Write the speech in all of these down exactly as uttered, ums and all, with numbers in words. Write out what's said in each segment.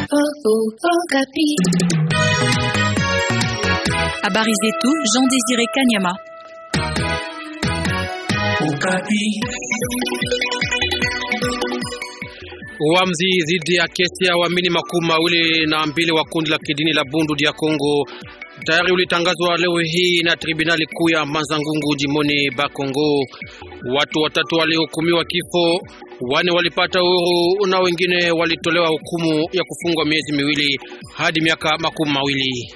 Habari zetu Jean Désiré Kanyama. Uamuzi dhidi ya kesi ya waamini makumi mawili na mbili wa kundi la kidini la Bundu dia Kongo tayari ulitangazwa leo hii na tribunali kuu ya Manzangungu jimoni Bakongo. Watu watatu walihukumiwa kifo, wane walipata uhuru na wengine walitolewa hukumu ya kufungwa miezi miwili hadi miaka makumi mawili.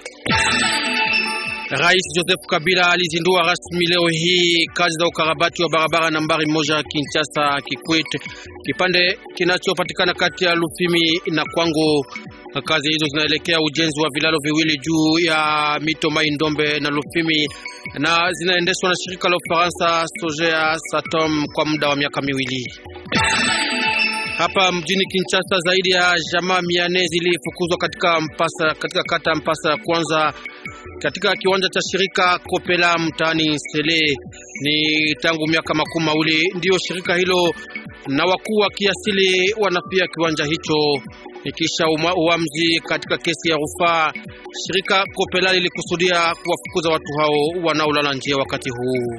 Rais Joseph Kabila alizindua rasmi leo hii kazi za ukarabati wa barabara nambari moja Kinshasa Kikwit, kipande kinachopatikana kati ya Lufimi na Kwango. Kazi hizo zinaelekea ujenzi wa vilalo viwili juu ya mito Mai Ndombe na Lufimi na zinaendeshwa na shirika la Ufaransa Sogea Satom kwa muda wa miaka miwili. Hapa mjini Kinshasa zaidi ya jamaa mia nne zilifukuzwa katika mpasa katika kata Mpasa ya kwanza katika kiwanja cha shirika Kopela mtaani Sele. Ni tangu miaka makumi mawili ndio shirika hilo na wakuu wa kiasili wanapia kiwanja hicho. Ikisha uamuzi katika kesi ya rufaa, shirika Kopela lilikusudia kuwafukuza watu hao wanaolala nje wakati huu.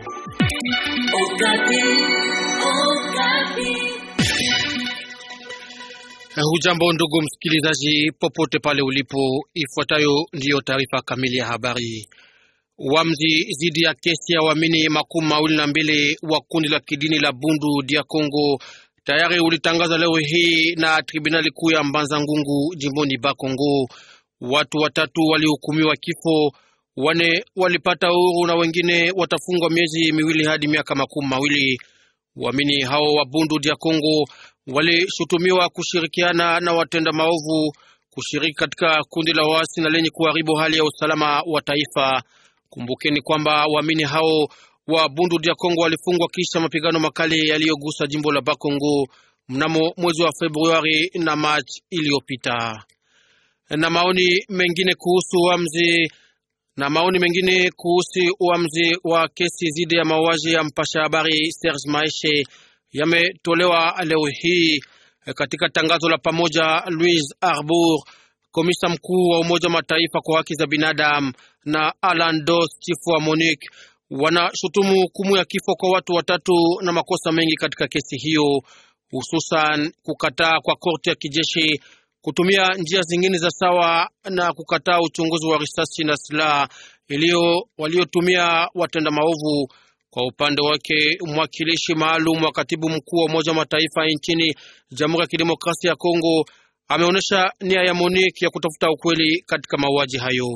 Hujambo ndugu msikilizaji, popote pale ulipo, ifuatayo ndiyo taarifa kamili ya habari. Uamuzi zidi ya kesi ya waamini makumi mawili na mbili wa kundi la kidini la Bundu dia Kongo tayari ulitangaza leo hii na tribunali kuu ya Mbanza-Ngungu jimboni Bakongo. Watu watatu walihukumiwa kifo, wane walipata uhuru na wengine watafungwa miezi miwili hadi miaka makumi mawili. Waamini hao wa Bundu dia Kongo walishutumiwa kushirikiana na watenda maovu, kushiriki katika kundi la waasi na lenye kuharibu hali ya usalama wa taifa. Kumbukeni kwamba waamini hao wa Bundu dia Kongo walifungwa kisha mapigano makali yaliyogusa jimbo la Bakongo mnamo mwezi wa Februari na Machi iliyopita. Na maoni mengine kuhusu uamuzi na maoni mengine kuhusu uamuzi wa kesi zidi ya mauaji ya mpasha habari Serge Maeshe yametolewa leo hii katika tangazo la pamoja. Louise Arbour, komisa mkuu wa Umoja wa Mataifa kwa haki za binadamu, na Alan Dos, chifu wa Monique, wanashutumu hukumu ya kifo kwa watu watatu na makosa mengi katika kesi hiyo, hususan kukataa kwa korti ya kijeshi kutumia njia zingine za sawa na kukataa uchunguzi wa risasi na silaha ilio waliotumia watenda maovu. Kwa upande wake, mwakilishi maalum wa katibu mkuu wa Umoja wa Mataifa nchini Jamhuri ya Kidemokrasia ya Kongo ameonyesha nia ya Monique ya kutafuta ukweli katika mauaji hayo.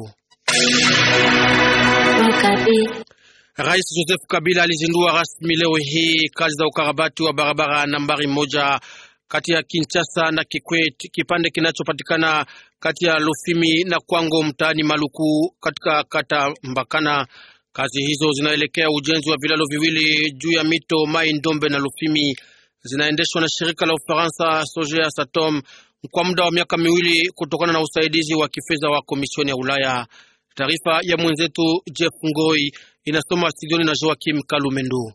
Rais Joseph Kabila alizindua rasmi leo hii kazi za ukarabati wa barabara nambari moja kati ya Kinshasa na Kikwit, kipande kinachopatikana kati ya Lufimi na Kwango mtaani Maluku katika kata Mbakana. Kazi hizo zinaelekea ujenzi wa vilalo viwili juu ya mito Mai Ndombe na Lufimi. Zinaendeshwa na shirika la Ufaransa Sogea Satom kwa muda wa miaka miwili kutokana na usaidizi wa kifedha wa Komisioni ya Ulaya. Taarifa ya mwenzetu Jeff Ngoi inasoma studioni na Joakim Kalumendo.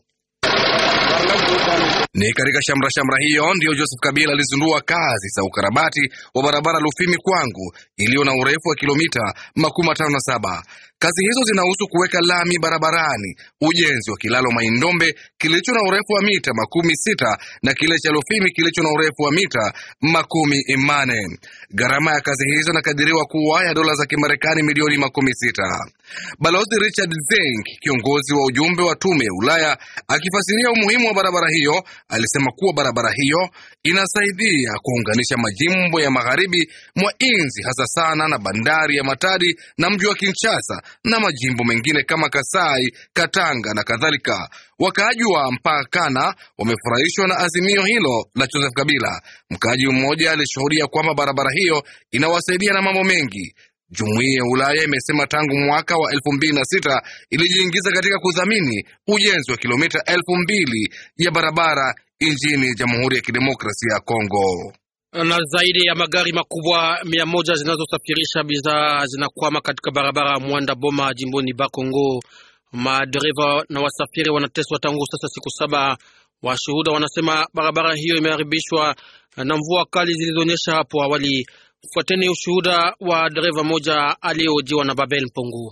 Ni katika shamra shamra hiyo ndio Joseph Kabila alizindua kazi za ukarabati wa barabara Lufimi Kwangu iliyo na urefu wa kilomita makumi matano na saba. Kazi hizo zinahusu kuweka lami barabarani, ujenzi wa kilalo Maindombe kilicho na urefu wa mita makumi sita na kile cha Lufimi kilicho na urefu wa mita makumi imane. Gharama ya kazi hizo inakadiriwa kuwa ya dola za Kimarekani milioni makumi sita. Balozi Richard Zenk, kiongozi wa ujumbe wa tume ya Ulaya, akifasiria umuhimu wa barabara hiyo, alisema kuwa barabara hiyo inasaidia kuunganisha majimbo ya magharibi mwa inzi, hasa sana na bandari ya Matadi na mji wa Kinshasa na majimbo mengine kama Kasai, Katanga na kadhalika. Wakaaji wa mpakana wamefurahishwa na azimio hilo la Joseph Kabila. Mkaaji mmoja alishuhudia kwamba barabara hiyo inawasaidia na mambo mengi. Jumuiya ya Ulaya imesema tangu mwaka wa elfu mbili na sita ilijiingiza katika kudhamini ujenzi wa kilomita elfu mbili ya barabara nchini Jamhuri ya Kidemokrasia ya Kongo. Na zaidi ya magari makubwa mia moja zinazosafirisha bidhaa zinakwama katika barabara Mwanda Boma jimboni Bakongo. Madereva na wasafiri wanateswa tangu sasa siku saba. Washuhuda wanasema barabara hiyo imeharibishwa na mvua kali zilizonyesha hapo awali. Fuateni ushuhuda wa dereva moja aliyehojiwa na Babel Mpongu.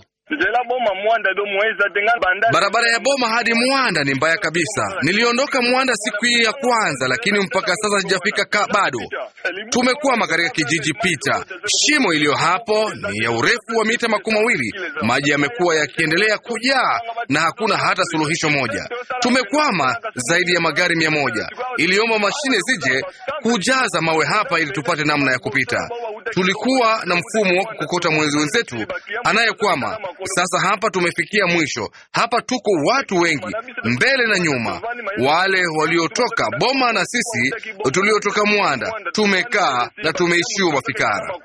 Barabara ya Boma hadi Mwanda ni mbaya kabisa. Niliondoka Mwanda siku hii ya kwanza, lakini mpaka sasa sijafika ka bado. Tumekwama katika kijiji Pita. Shimo iliyo hapo ni ya urefu wa mita makumi mawili. Maji yamekuwa yakiendelea kujaa na hakuna hata suluhisho moja. Tumekwama zaidi ya magari mia moja. Iliomba mashine zije kujaza mawe hapa ili tupate namna ya kupita. Tulikuwa na mfumo wa kukokota mwenzi wenzetu anayekwama. Sasa hapa tumefikia mwisho. Hapa tuko watu wengi mbele na nyuma, wale waliotoka Boma na sisi tuliotoka Mwanda. Tumekaa na tumeishiwa mafikara.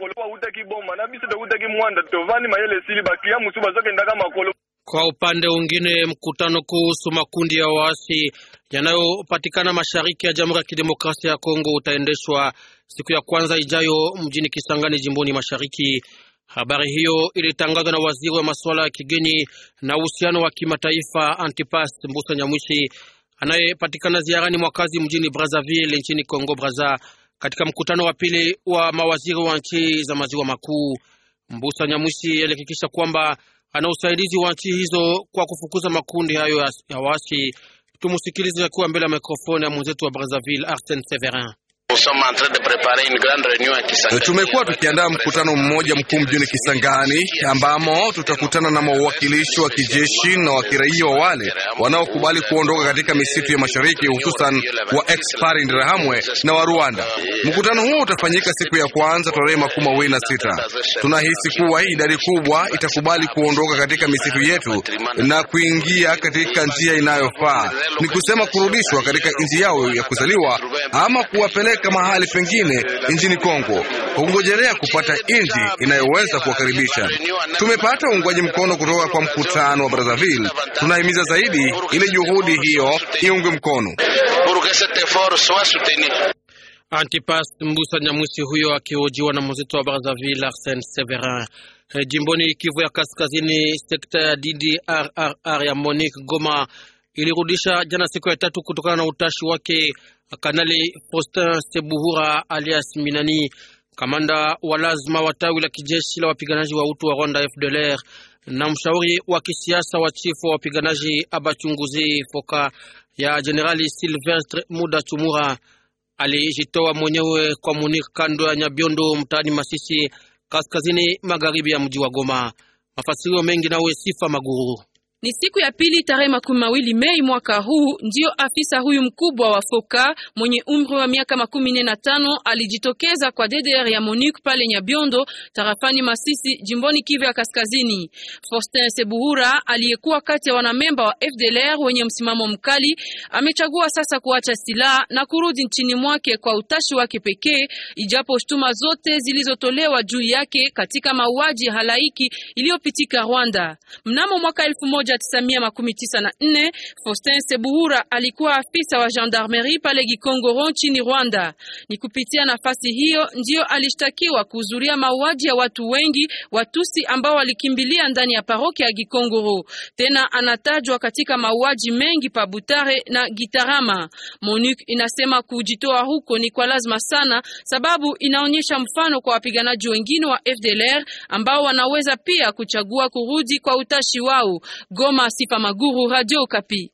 Kwa upande mwingine, mkutano kuhusu makundi ya waasi yanayopatikana mashariki ya Jamhuri ya Kidemokrasia ya Kongo utaendeshwa siku ya kwanza ijayo mjini Kisangani, jimboni Mashariki. Habari hiyo ilitangazwa na waziri wa masuala ya kigeni na uhusiano wa kimataifa Antipas Mbusa Nyamwisi, anayepatikana ziarani mwakazi mjini Brazzaville nchini Kongo Brazza, katika mkutano wa pili wa mawaziri wa nchi za maziwa makuu. Mbusa Nyamwisi alihakikisha kwamba ana usaidizi wa nchi hizo kwa kufukuza makundi hayo ya waasi. Tumusikilize akiwa mbele ya mikrofoni ya mwenzetu wa Brazzaville Arsène Severin. Tumekuwa tukiandaa mkutano mmoja mkuu mjini Kisangani, ambamo tutakutana na mawakilishi wa kijeshi na wa kiraia wa wale wanaokubali kuondoka katika misitu ya mashariki, hususan wa ex-Pari Interahamwe na wa Rwanda. Mkutano huo utafanyika siku ya kwanza tarehe makumi mawili na sita. Tunahisi kuwa idadi kubwa itakubali kuondoka katika misitu yetu na kuingia katika njia inayofaa, ni kusema kurudishwa katika nchi yao ya kuzaliwa ama kuwapeleka mahali pengine nchini Kongo, kungojelea kupata nchi inayoweza kuwakaribisha. Tumepata uungwaji mkono kutoka kwa mkutano wa Brazzaville. Tunahimiza zaidi ili juhudi hiyo iungwe mkono. Antipas Mbusa Nyamwisi huyo akihojiwa na mwenzetu wa Brazzaville Arsène Severin. E, jimboni Kivu ya Kaskazini, sekta ya D D R R ya Monique Goma ilirudisha jana siku ya tatu kutokana na utashi wake Kanali Faustin Sebuhura alias Minani, kamanda wa lazima wa tawi la kijeshi la wapiganaji wa utu wa Rwanda F D L R na mshauri wa kisiasa wa chifu wa wapiganaji Abachunguzi Foka ya Generali Silvestre Muda Chumura. Alijitoa mwenyewe kwa Monique kando ya Nyabiondo mtaani Masisi, kaskazini magharibi ya mji wa Goma. Mafasirio mengi nawe Sifa Maguru. Ni siku ya pili tarehe makumi mawili Mei mwaka huu ndio afisa huyu mkubwa wa Foka mwenye umri wa miaka makumi nne na tano alijitokeza kwa D D R ya Monique pale Nyabiondo tarafani Masisi, jimboni Kivu ya Kaskazini. Faustin Sebuhura aliyekuwa kati ya wanamemba wa F D L R wenye msimamo mkali amechagua sasa kuacha silaha na kurudi nchini mwake kwa utashi wake pekee, ijapo shutuma zote zilizotolewa juu yake katika mauaji halaiki iliyopitika Rwanda. Mnamo mwaka elfu moja tisa mia makumi tisa na nne Faustin Sebuhura alikuwa afisa wa gendarmerie pale Gikongoro nchini Rwanda. Ni kupitia nafasi hiyo ndio alishtakiwa kuhudhuria mauaji ya watu wengi Watusi ambao walikimbilia ndani ya parokia ya Gikongoro. Tena anatajwa katika mauaji mengi pa Butare na Gitarama. Monique inasema kujitoa huko ni kwa lazima sana, sababu inaonyesha mfano kwa wapiganaji wengine wa F D L R ambao wanaweza pia kuchagua kurudi kwa utashi wao. Goma, Sifa Maguru, Radio Okapi.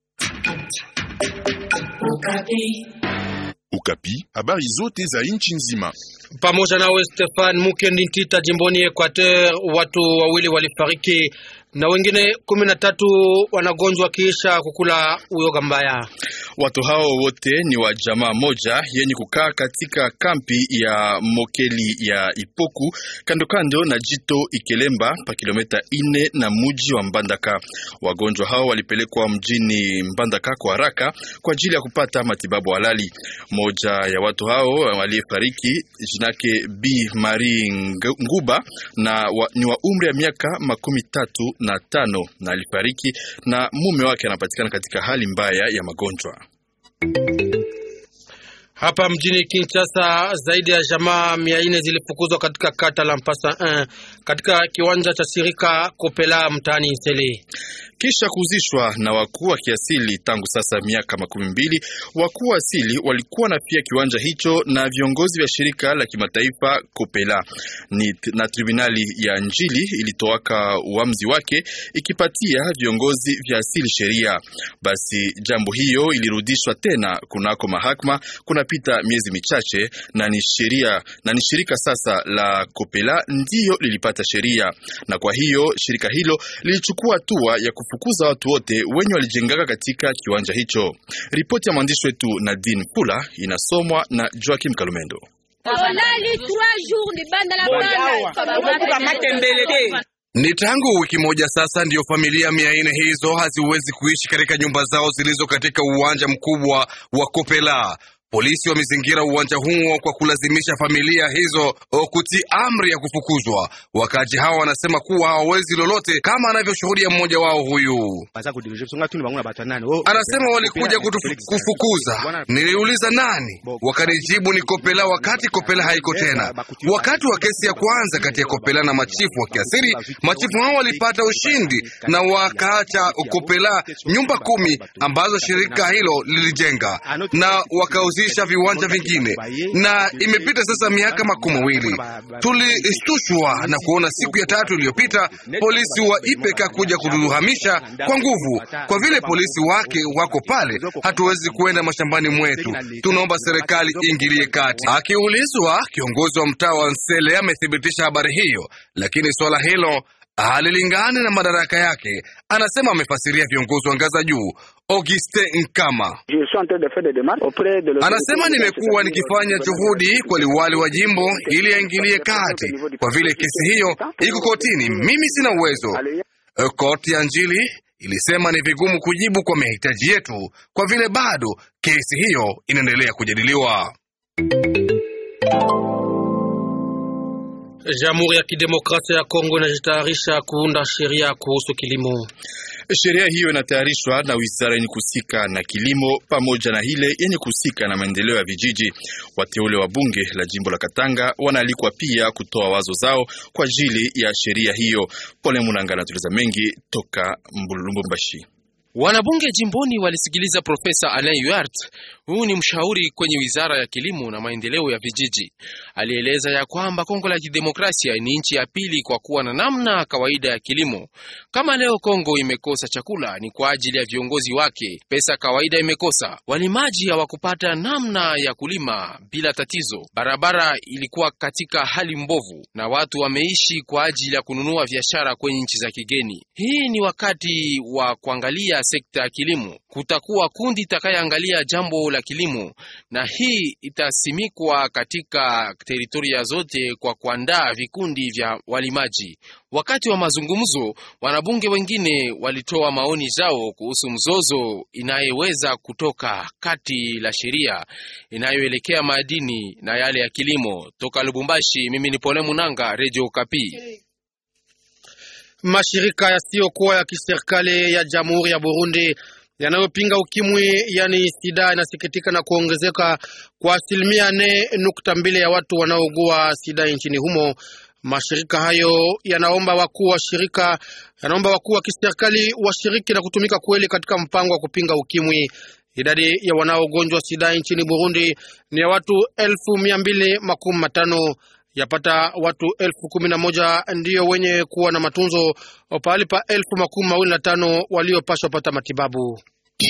Okapi, habari zote za nchi nzima. Pamoja nawe Stefan Mukendi Ntita, jimboni Equateur, watu wawili walifariki na wengine kumi na tatu wanagonjwa kisha kukula uyoga mbaya. Watu hao wote ni wa jamaa moja yenye kukaa katika kampi ya Mokeli ya Ipoku kando kando na jito Ikelemba pa kilomita ine na muji wa Mbandaka. Wagonjwa hao walipelekwa mjini Mbandaka kwa haraka kwa ajili ya kupata matibabu halali. Moja ya watu hao walifariki jinake Bi Marie Nguba na wa, ni wa umri ya miaka makumi tatu na tano na alifariki na mume wake anapatikana katika hali mbaya ya magonjwa. Hapa mjini Kinshasa zaidi ya jamaa mia nne zilifukuzwa katika kata la Mpasa moja katika kiwanja cha shirika Kopela mtaani Nsele. Kisha kuzishwa na wakuu wa kiasili tangu sasa miaka makumi mbili, wakuu wa asili walikuwa na pia kiwanja hicho na viongozi vya shirika la kimataifa Kopela. Ni na tribunali ya Njili ilitoaka uamuzi wake ikipatia viongozi vya asili sheria. Basi jambo hiyo ilirudishwa tena kunako mahakama kunapita miezi michache, na ni sheria na ni shirika sasa la Kopela ndiyo lilipata sheria, na kwa hiyo shirika hilo lilichukua hatua ya kufukuza watu wote wenye walijengaka katika kiwanja hicho. Ripoti ya mwandishi wetu Nadine Pula inasomwa na Joakim Kalumendo. Ni tangu wiki moja sasa ndiyo familia mia nne hizo haziwezi kuishi katika nyumba zao zilizo katika uwanja mkubwa wa Kopela. Polisi wamezingira uwanja huo kwa kulazimisha familia hizo kutii amri ya kufukuzwa. Wakaji hawa wanasema kuwa hawawezi lolote, kama anavyoshuhudia mmoja wao huyu. Anasema walikuja kufukuza. Niliuliza nani? Wakanijibu ni Kopela, wakati Kopela haiko tena. Wakati wa kesi ya kwanza kati ya Kopela na machifu wa kiasili, machifu hao walipata ushindi na wakaacha Kopela nyumba kumi ambazo shirika hilo lilijenga na wakauzi viwanja vingine, na imepita sasa miaka makumi mawili. Tulistushwa na kuona siku ya tatu iliyopita polisi wa I P K kuja kutuhamisha kwa nguvu. Kwa vile polisi wake wako pale, hatuwezi kuenda mashambani mwetu. Tunaomba serikali ingilie kati. Akiulizwa, kiongozi wa mtaa wa Nsele amethibitisha habari hiyo, lakini swala hilo halilingani na madaraka yake. Anasema amefasiria viongozi wa ngaza juu. Auguste Nkama anasema, nimekuwa nikifanya juhudi kwa liwali wa jimbo ili aingilie kati. Kwa vile kesi hiyo iko kotini, mimi sina uwezo. Koti ya Njili ilisema ni vigumu kujibu kwa mahitaji yetu kwa vile bado kesi hiyo inaendelea kujadiliwa. Jamhuri ya Kidemokrasia ya Kongo inajitayarisha kuunda sheria kuhusu kilimo. Sheria hiyo inatayarishwa na wizara yenye kusika na kilimo pamoja na ile yenye kusika na maendeleo ya vijiji. Wateule wa bunge la jimbo la Katanga wanaalikwa pia kutoa wazo zao kwa ajili ya sheria hiyo. Pole Munanga anatueleza mengi toka Lubumbashi. Wanabunge jimboni walisikiliza Profesa Alain Huart. Huyu ni mshauri kwenye wizara ya kilimo na maendeleo ya vijiji. Alieleza ya kwamba Kongo la Kidemokrasia ni nchi ya pili kwa kuwa na namna kawaida ya kilimo. Kama leo Kongo imekosa chakula ni kwa ajili ya viongozi wake. Pesa kawaida imekosa. Walimaji hawakupata namna ya kulima bila tatizo. Barabara ilikuwa katika hali mbovu na watu wameishi kwa ajili ya kununua biashara kwenye nchi za kigeni. Hii ni wakati wa kuangalia sekta ya kilimo. Kutakuwa kundi itakayoangalia jambo la kilimo, na hii itasimikwa katika teritoria zote kwa kuandaa vikundi vya walimaji. Wakati wa mazungumzo, wanabunge wengine walitoa maoni zao kuhusu mzozo inayeweza kutoka kati la sheria inayoelekea madini na yale ya kilimo. Toka Lubumbashi, mimi ni Pole Munanga, Radio Okapi. Mashirika yasiyokuwa ya kiserikali ya Jamhuri ya Burundi yanayopinga ukimwi, yani sida, yanasikitika na kuongezeka kwa asilimia nne nukta mbili ya watu wanaougua sida nchini humo. Mashirika hayo yanaomba wakuu wa shirika yanaomba wakuu wa kiserikali washiriki na kutumika kweli katika mpango wa kupinga ukimwi. Idadi ya wanaogonjwa sida nchini Burundi ni ya watu elfu mia mbili makumi matano. Yapata watu elfu kumi na moja ndiyo wenye kuwa na matunzo pahali pa elfu makumi mawili na tano waliopaswa pata matibabu.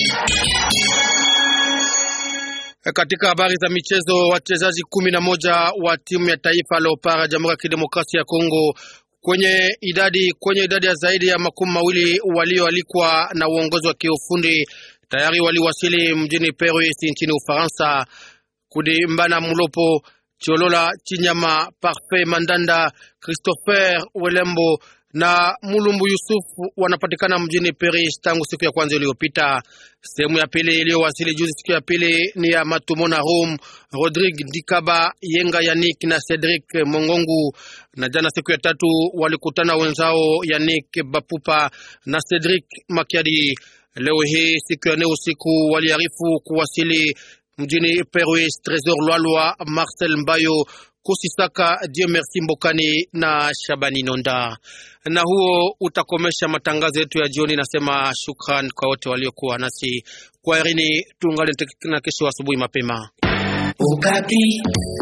Katika habari za michezo, wachezaji kumi na moja wa timu ya taifa Leopard ya Jamhuri ya Kidemokrasia ya Kongo kwenye idadi kwenye idadi ya zaidi ya makumi mawili walioalikwa na uongozi wa kiufundi tayari waliwasili mjini Paris nchini Ufaransa. Kudi Mbana Mulopo, Chiolola Chinyama, Parfait Mandanda, Christopher Welembo na Mulumbu Yusuf wanapatikana mjini Paris tangu siku ya kwanza iliyopita. Sehemu ya pili iliyowasili juzi siku ya pili ni ya Matumona Rome, Rodrigue Dikaba, Yenga Yannick na Cedric Mongongu, na jana siku ya tatu walikutana wenzao Yannick Bapupa na Cedric Makiadi. Leo hii siku ya nne usiku waliarifu kuwasili mjini Paris Trésor Lwalwa, Marcel Mbayo, Kusisaka, Dieu Merci Mbokani na Shabani Nonda. Na huo utakomesha matangazo yetu ya jioni. Nasema shukran kwa wote waliokuwa nasi. Kwa herini, tuungane na kesho asubuhi mapema. Ukapi.